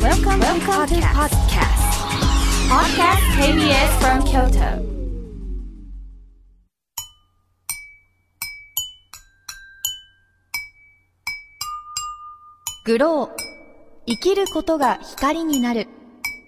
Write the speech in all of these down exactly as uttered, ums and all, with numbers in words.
Welcome, Welcome to podcast. Podcast ケービーエス from Kyoto. グロー、生きることが光になる。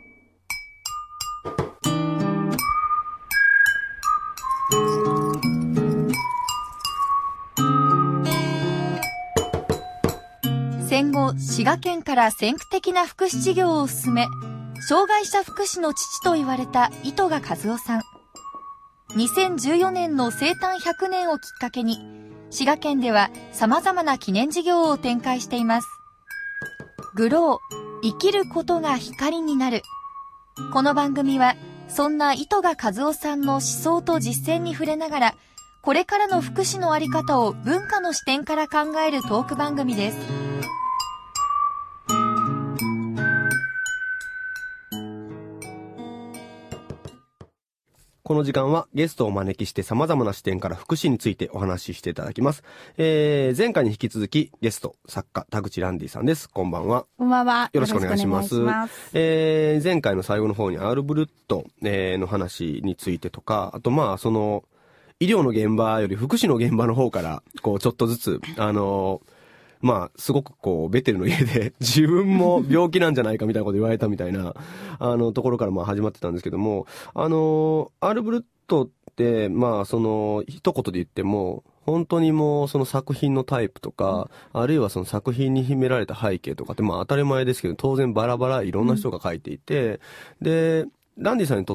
戦後、滋賀県から先駆的な福祉事業を進め、障害者福祉の父と言われた糸賀和夫さん。にせんじゅうよねんの生誕ひゃくねんをきっかけに、滋賀県では様々な記念事業を展開しています。グロー、生きることが光になる。この番組は、そんな糸賀和夫さんの思想と実践に触れながら、これからの福祉のあり方を文化の視点から考えるトーク番組です。 この時間はゲストをお招きして様々な視点から福祉についてお話ししていただきます。えー、前回に引き続きゲスト、作家、田口ランディさんです。こんばんは。 こんばんは。 よろしくお願いします。 よろしくお願いします。 えー、前回の最後の方にアールブルット、えー、の話についてとか、あとまあその、医療の現場より福祉の現場の方から、こうちょっとずつ、あのー、まあ、すごくこう、ベテルの家で自分も病気なんじゃないかみたいなこと言われたみたいな、あの、ところからまあ始まってたんですけども、あの、アールブルットって、まあ、その、一言で言っても、本当にもうその作品のタイプとか、あるいはその作品に秘められた背景とかってまあ当たり前ですけど、当然バラバラいろんな人が書いていて、で、ランディさんにとって、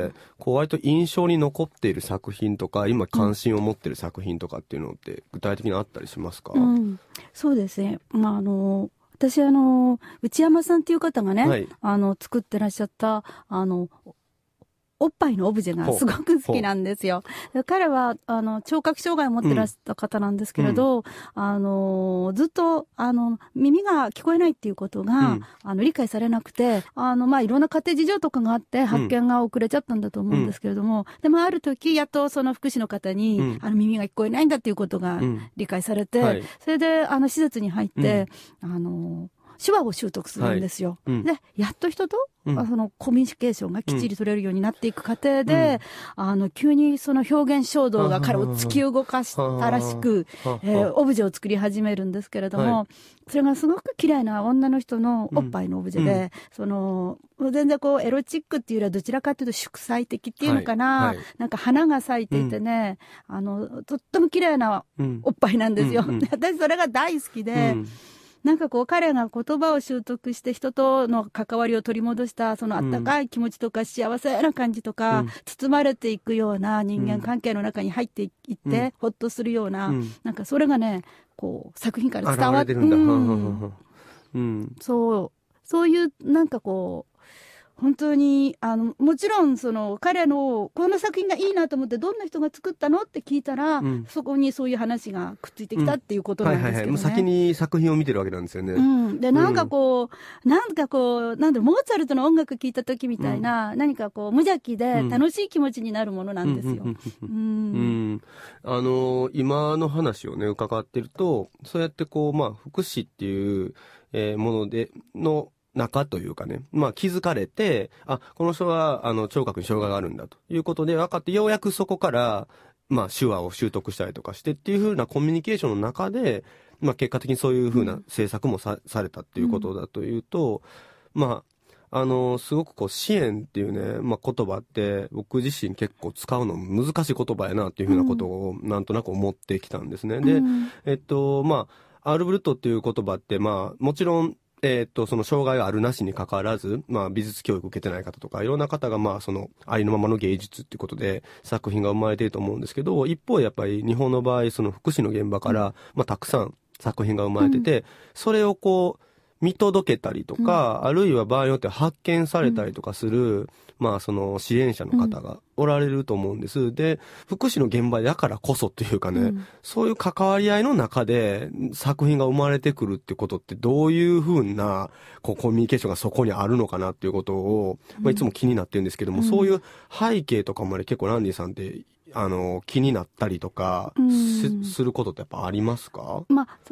こう割と印象に残っている作品とか、今関心を持っている作品とかっていうのって具体的にあったりしますか？ うん、そうですね。まああの私あの内山さんっていう方がね、はい、あの作ってらっしゃったあのおっぱいのオブジェがすごく好きなんですよ。彼はあの聴覚障害を持ってらっしゃった方なんですけれど、うん、あのずっとあの耳が聞こえないっていうことが、うん、あの理解されなくて、あのまあいろんな家庭事情とかがあって発見が遅れちゃったんだと思うんですけれども、うん、でもある時やっとその福祉の方に、うん、あの耳が聞こえないんだっていうことが理解されて、うんはい、それであの施設に入って、うん、あの手話を習得するんですよ。はいうん、でやっと人とうん、そのコミュニケーションがきっちり取れるようになっていく過程で、うん、あの急にその表現衝動が彼を突き動かしたらしく、えー、オブジェを作り始めるんですけれども、はい、それがすごく綺麗な女の人のおっぱいのオブジェで、うん、その全然こうエロチックっていうよりはどちらかというと祝祭的っていうのかな、はいはい、なんか花が咲いていてね、うん、あのとっても綺麗なおっぱいなんですよ。うん、私それが大好きで。うんなんかこう彼が言葉を習得して人との関わりを取り戻したそのあったかい気持ちとか幸せな感じとか、うん、包まれていくような人間関係の中に入っていって、うん、ほっとするような、うん、なんかそれがねこう作品から伝わってるんだ、うんうん、そうそういうなんかこう本当にあのもちろんその彼のこの作品がいいなと思ってどんな人が作ったのって聞いたら、うん、そこにそういう話がくっついてきたっていうことなんですけどね、うんはいはいはい、もう先に作品を見てるわけなんですよね、 うん、でなんかこう、うん、なんかこうなんだろうモーツァルトの音楽聴いた時みたいな、うん、何かこう無邪気で楽しい気持ちになるものなんですよ。 あの今の話をね伺ってるとそうやってこうまあ福祉っていう、えー、ものでの中というかね、まあ気づかれて、あ、この人はあの聴覚に障害があるんだということで分かって、ようやくそこからまあ手話を習得したりとかしてっていう風なコミュニケーションの中で、まあ結果的にそういう風な政策も さ,、うん、されたっていうことだというと、うん、まああのすごくこう支援っていうね、まあ言葉って僕自身結構使うの難しい言葉やなっていう風なことをなんとなく思ってきたんですね。うん、で、えっとまあアールブルットっていう言葉ってまあもちろんえー、っとその障害があるなしに関わらず、まあ、美術教育を受けてない方とかいろんな方がまあそのありのままの芸術っていうことで作品が生まれていると思うんですけど、一方やっぱり日本の場合その福祉の現場から、うんまあ、たくさん作品が生まれてて、うん、それをこう見届けたりとか、うん、あるいは場合によって発見されたりとかする、うん、まあその支援者の方がおられると思うんです。で、福祉の現場だからこそっていうかね、うん、そういう関わり合いの中で作品が生まれてくるってことってどういうふうなこうコミュニケーションがそこにあるのかなっていうことを、まあ、いつも気になってるんですけども、うん、そういう背景とかまで結構ランディさんってあの気になったりとか す,、うん、することってやっぱありますか？ まあ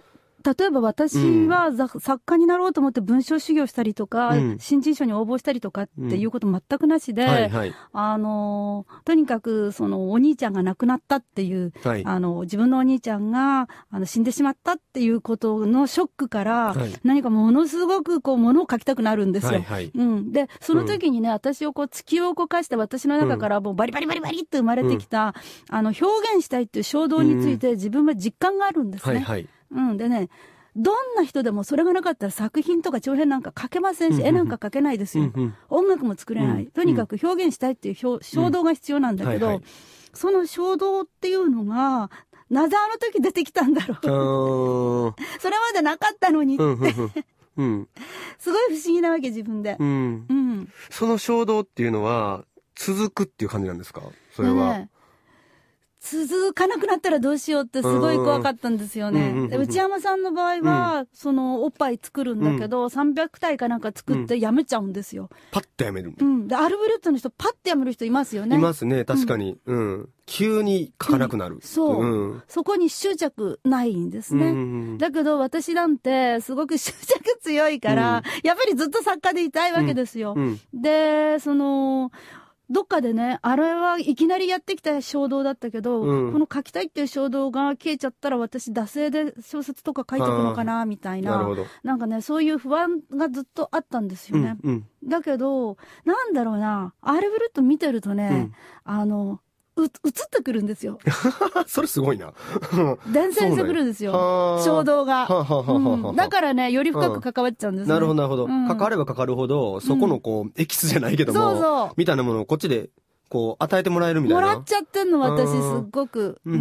例えば私は、うん、作家になろうと思って文章修行したりとか、うん、新人賞に応募したりとかっていうこと全くなしで、うんはいはい、あのとにかくそのお兄ちゃんが亡くなったっていう、はい、あの自分のお兄ちゃんがあの死んでしまったっていうことのショックから、はい、何かものすごくこう物を書きたくなるんですよ、はいはいうん、でその時にね、うん、私をこう突き動かして私の中からもうバリバリバリバリって生まれてきた、うん、あの表現したいっていう衝動について自分は実感があるんですね、うんはいはいうん、でねどんな人でもそれがなかったら作品とか長編なんか書けませんし、うんうん、絵なんか書けないですよ、うんうん、音楽も作れない、うん、とにかく表現したいっていう衝動が必要なんだけど、うんはいはい、その衝動っていうのがなぜあの時出てきたんだろうそれまでなかったのにって、うんうんうん、すごい不思議なわけ自分で、 うんうん、その衝動っていうのは続くっていう感じなんですかそれは、ね続かなくなったらどうしようってすごい怖かったんですよね、うんうんうん、内山さんの場合は、うん、そのおっぱい作るんだけど、うん、さんびゃくたいかなんか作ってやめちゃうんですよ、うん、 パッとやめる、 うん、でアルブレットの人パッとやめる人いますよねいますね確かに、うんうん、急に書かなくなる、うん、 そう、うん、そこに執着ないんですね、うんうん、だけど私なんてすごく執着強いから、うん、やっぱりずっと作家でいたいわけですよ、うんうん、でそのどっかでねあれはいきなりやってきた衝動だったけど、うん、この書きたいっていう衝動が消えちゃったら私惰性で小説とか書いていくのかなみたいな、なんかねそういう不安がずっとあったんですよね、うんうん、だけどなんだろうなアルブルット見てるとね、うん、あのう映ってくるんですよそれすごいな伝染してくるんですよ衝動が、うん、だからねより深く関わっちゃうんですね、 なるほどなるほど、うん、関われば関わるほどそこのこう、うん、エキスじゃないけどもそうそうみたいなものをこっちでこう与えてもらえるみたいなもらっちゃってんの私すっごく、 うんうん、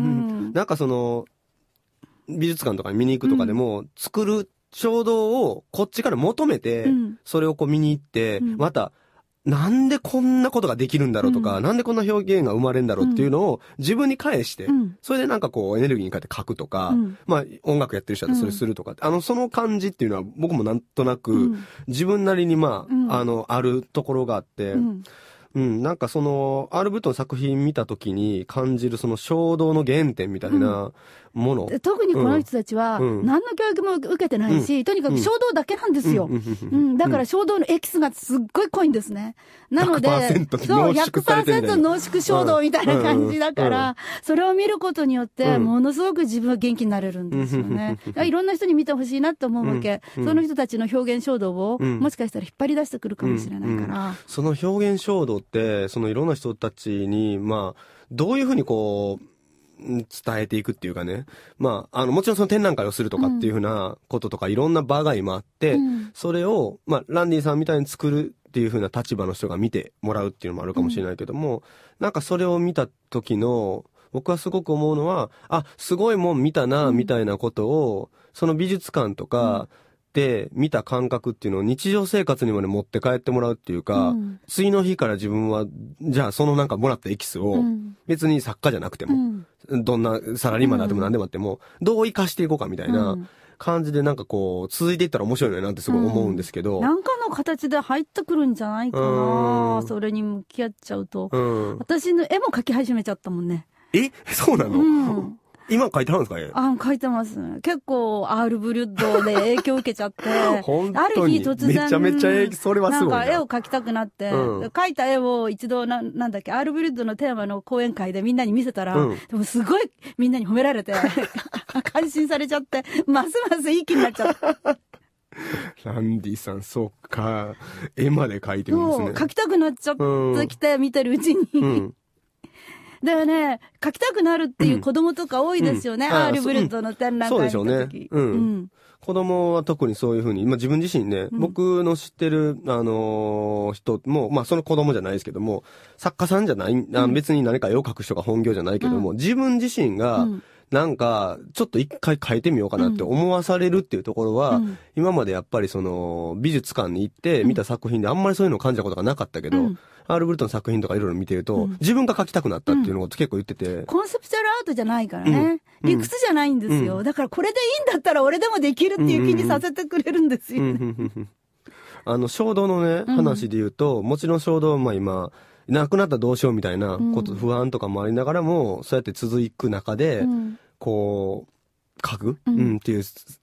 なんかその美術館とかに見に行くとかでも、うん、作る衝動をこっちから求めて、うん、それをこう見に行って、うん、またなんでこんなことができるんだろうとか、うん、なんでこんな表現が生まれるんだろうっていうのを自分に返して、うん、それでなんかこうエネルギーに変えて書くとか、うん、まあ音楽やってる人だとそれするとか、うん、あのその感じっていうのは僕もなんとなく、うん、自分なりにまあ、うん、あのあるところがあって、うんうん、なんかそのアルブットの作品見た時に感じるその衝動の原点みたいなもの、 うん、特にこの人たちは何の教育も受けてないし、うん、とにかく衝動だけなんですよ、うんうん、だから衝動のエキスがすっごい濃いんですね。なのでひゃくパーセントそうひゃくパーセント濃縮衝動みたいな感じだから、うんうん、それを見ることによってものすごく自分は元気になれるんですよね、うん、いろんな人に見てほしいなと思うわけ、うん、その人たちの表現衝動をもしかしたら引っ張り出してくるかもしれないから、うんうん、 その表現衝動ってそのいろんな人たちにまあどういうふうにこう伝えていくっていうかね、まあ、あのもちろんその展覧会をするとかっていうふうなこととか、うん、いろんな場が今あって、うん、それを、まあ、ランディさんみたいに作るっていうふうな立場の人が見てもらうっていうのもあるかもしれないけども、うん、なんかそれを見た時の僕はすごく思うのはあすごいもん見たなみたいなことを、うん、その美術館とか、うんで見た感覚っていうのを日常生活にまで持って帰ってもらうっていうか、うん、次の日から自分はじゃあそのなんかもらったエキスを、うん、別に作家じゃなくても、うん、どんなサラリーマンであっても何でもあっても、うん、どう生かしていこうかみたいな感じでなんかこう続いていったら面白いのなってすごい思うんですけど、 うん、なんかの形で入ってくるんじゃないかな、それに向き合っちゃうと、うん、私の絵も描き始めちゃったもんね。 えそうなの、うん今書いてあるんですかね。 あ、書いてます。結構アールブリュッドで影響を受けちゃって本当にある日突然めちゃめちゃ影響、それはすごいな。 なんか絵を描きたくなって、うん、描いた絵を一度ななんだっけアールブリュッドのテーマの講演会でみんなに見せたら、うん、でもすごいみんなに褒められて感心されちゃってますますいい気になっちゃった。 ランディさんそっか絵まで描いてるんですね。 そう描きたくなっちゃってきて、うん、見てるうちに、うんだからね、書きたくなるっていう子供とか多いですよね、うんうん、アールブリュッドの展覧会に行った時。そうでしょうね。うん。うん、 子供は特にそういうふうに、まあ、自分自身ね、うん、僕の知ってる、あのー、人も、まあ、その子供じゃないですけども、作家さんじゃない、あ別に何か絵を描く人が本業じゃないけども、うん、自分自身が、うんなんかちょっと一回変えてみようかなって思わされるっていうところは、うん、今までやっぱりその美術館に行って見た作品であんまりそういうのを感じたことがなかったけど、うん、アールブルトの作品とかいろいろ見てると、うん、自分が描きたくなったっていうのを結構言ってて、うん、 コンセプチュアルアートじゃないからね、うん、理屈じゃないんですよ、うん、だからこれでいいんだったら俺でもできるっていう気にさせてくれるんですよね。 あの衝動のね話で言うと、うん、もちろん衝動はまあ今亡くなったらどうしようみたいなこと、うん、不安とかもありながらもそうやって続く中で、うん、こう書く、うんうん、っていう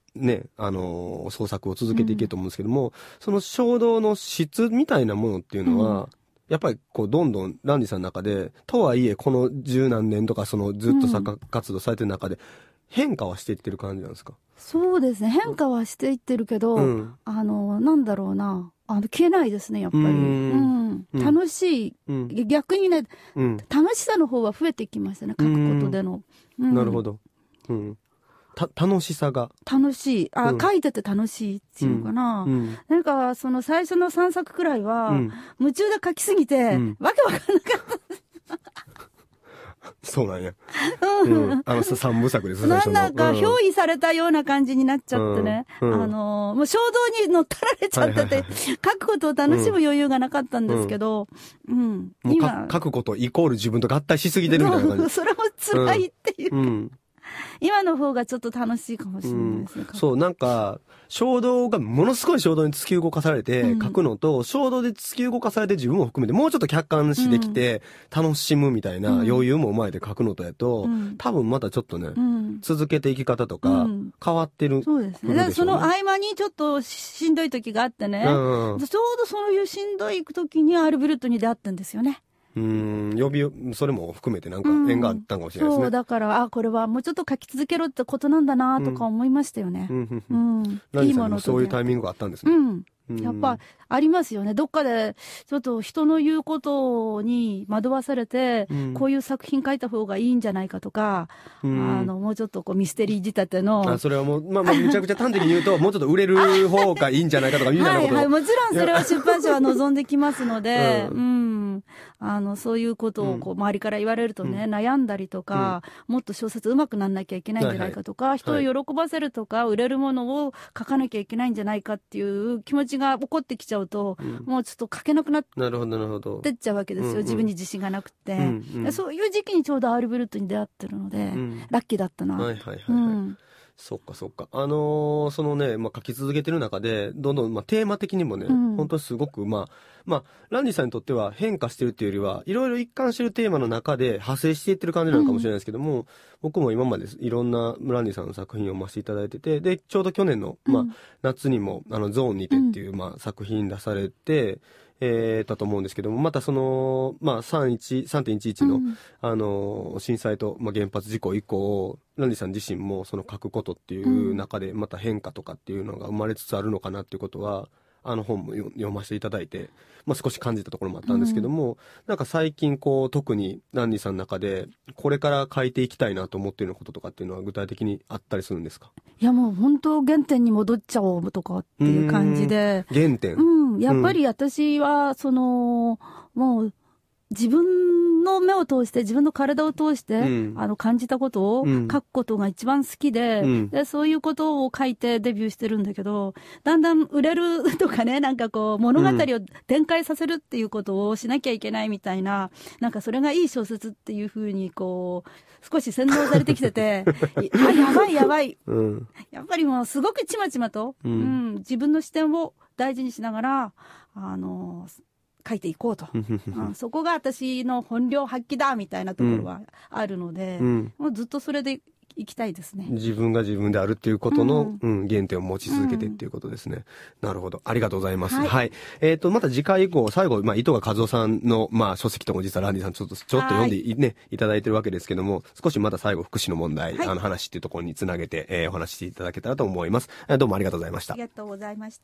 ね、あのー、創作を続けていけると思うんですけども、うん、その衝動の質みたいなものっていうのは、うん、やっぱりこうどんどんランディさんの中で、とはいえこの十何年とかそのずっと作家活動されてる中で変化はしていってる感じなんですか？ そうですね、変化はしていってるけど、うん、あのなんだろうな、あの消えないですねやっぱり。うん、うん、楽しい、うん、逆にね、うん、楽しさの方は増えてきましたね、書くことでの。うん、 なるほど。うん、た楽しさが楽しい、あ、うん、書いてて楽しいっていうのかな、うん、なんかその最初のさんさくくらいは、うん、夢中で書きすぎて、うん、わけわかんなかったそうなんや。うん。あの、三部作ですね。 なんだか、憑依されたような感じになっちゃってね。うんうん、あの、もう衝動に乗っ取られちゃってて、はいはいはい、書くことを楽しむ余裕がなかったんですけど、うん。 うん、今書くことイコール自分と合体しすぎてるみたいな感じ。 それも辛いっていうか、うん、今の方がちょっと楽しいかもしれないですね。 うん、そう、なんか、衝動が、ものすごい衝動に突き動かされて書くのと、うん、衝動で突き動かされて自分も含めて、もうちょっと客観視できて、楽しむみたいな余裕も生まれて書くのとやと、うん、多分またちょっとね、うん、続けていき方とか、変わってる、ね。 そうですね。だからその合間にちょっとしんどい時があってね、うん、ちょうどそういうしんどい時にアルブルットに出会ったんですよね。 うん、呼び、それも含めてなんか縁があったかもしれないですね。うん、 そう、だから、あ、これはもうちょっと書き続けろってことなんだなとか思いましたよね。うん。うんうん、いいものと。そういうタイミングがあったんですね。 うん。やっぱありますよね。どっかでちょっと人の言うことに惑わされて、うん、こういう作品書いた方がいいんじゃないかとか、うん、あのもうちょっとこうミステリー仕立ての、 あ、それはもうまあまあめちゃくちゃ端的に言うともうちょっと売れる方がいいんじゃないかとかみたいなこと。 はいはい、もちろんそれは出版社は望んできますので、うん、うん、あのそういうことをこう周りから言われるとね、うん、悩んだりとか、うん、もっと小説うまくなんなきゃいけないんじゃないかとか、はいはい、人を喜ばせるとか、売れるものを書かなきゃいけないんじゃないかっていう気持ちが起こってきちゃうと、うん、もうちょっと書けなくなってっちゃうわけですよ、うんうん、自分に自信がなくて、うんうん、そういう時期にちょうどアルブルットに出会ってるので、うん、ラッキーだったな。はいはいはい、はい、うん、 そっかそっか。あのー、そのね、まあ、書き続けてる中で、どんどん、まあ、テーマ的にもね、うん、本当にすごく、まあ、まあ、ランディさんにとっては変化してるっていうよりは、いろいろ一貫してるテーマの中で派生していってる感じなのかもしれないですけども、うん、僕も今までいろんなランディさんの作品を読ませていただいてて、で、ちょうど去年の、まあ、夏にも、あの、ゾーンにてっていう、まあ、作品出されて、えー、だと思うんですけども、またその、まあ、さんてんいちいちの、うん、あの、震災と、まあ、原発事故以降、ランディさん自身もその書くことっていう中で、また変化とかっていうのが生まれつつあるのかなっていうことは、あの本も読ませていただいて、まあ、少し感じたところもあったんですけども、うん、なんか最近こう、特にランディさんの中で、これから書いていきたいなと思っていることとかっていうのは具体的にあったりするんですか？ いやもう本当原点に戻っちゃおうとかっていう感じで。 原点。 うん。やっぱり私は、その、もう、自分の目を通して、自分の体を通して、うん、あの、感じたことを書くことが一番好きで、うん、で、そういうことを書いてデビューしてるんだけど、だんだん売れるとかね、なんかこう、物語を展開させるっていうことをしなきゃいけないみたいな、なんかそれがいい小説っていうふうに、こう、少し洗脳されてきてて、あ、やばいやばい、うん。やっぱりもうすごくちまちまと、うんうん、自分の視点を大事にしながら、あの、書いていこうと、うん、そこが私の本領発揮だみたいなところはあるので、うん、もうずっとそれでいきたいですね。 自分が自分であるっていうことの、うんうん、原点を持ち続けてっていうことですね、うん、なるほど、ありがとうございます。はい、はい、えっ、ー、とまた次回以降最後、まあ、糸賀和夫さんの、まあ、書籍とも実はランディさんちょっとちょっと読んでい、ね、いただいてるわけですけども、少しまた最後福祉の問題、はい、あの話っていうところにつなげて、えー、お話していただけたらと思います。どうもありがとうございました。 ありがとうございました。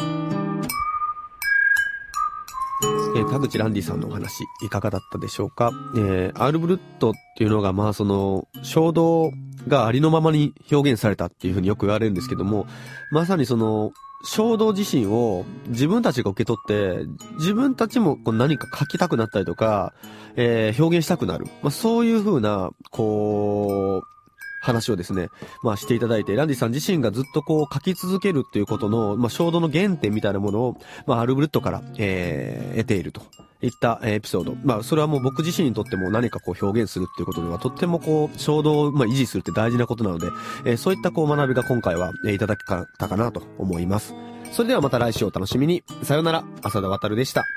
えー、田口ランディさんのお話いかがだったでしょうか。えー、アールブルットっていうのがまあその衝動がありのままに表現されたっていうふうによく言われるんですけども、まさにその衝動自身を自分たちが受け取って自分たちもこう何か書きたくなったりとか、えー、表現したくなる、まあ、そういうふうなこう話をですね、まあしていただいて、ランディさん自身がずっとこう書き続けるっていうことの、まあ衝動の原点みたいなものを、まあアルブルットから、えー、得ているといったエピソード。まあそれはもう僕自身にとっても何かこう表現するっていうことではとってもこう衝動をまあ維持するって大事なことなので、えー、そういったこう学びが今回は、えー、いただけたかなと思います。それではまた来週お楽しみに。さよなら、浅田渉でした。